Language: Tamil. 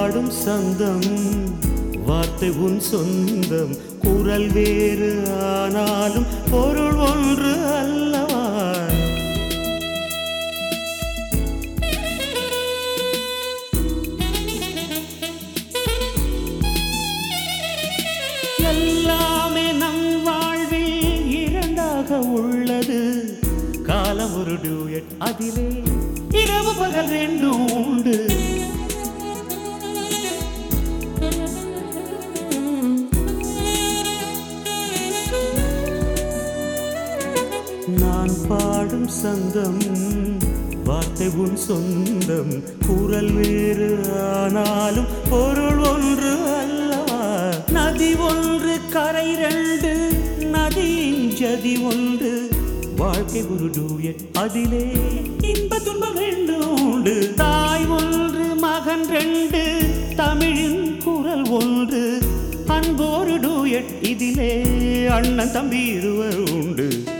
பாடும் சந்தம் வார்த்தை உன் சொந்தம் குரல் வேறு ஆனாலும் பொருள் ஒன்று அல்லவா எல்லாமே நம் வாழ்வில் இரண்டாக உள்ளது காலம் ஒரு டூயட் அதிலே இரவு பகல் ரெண்டும் உண்டு நான் பாடும் சந்தம் வார்த்தை உன் சொந்தம் குரல் வேறு ஆனாலும் பொருள் ஒன்று அல்லவா நதி ஒன்று கரை ரெண்டு நதியின் ஜதி ஒன்று வாழ்க்கை ஒரு டூயட் அதிலே இன்ப துன்பம் ரெண்டும் உண்டு தாய் ஒன்று மகன் ரெண்டு தமிழின் குரல் ஒன்று அன்போரு டூயட் இதிலே அண்ணன் தம்பி இருவர் உண்டு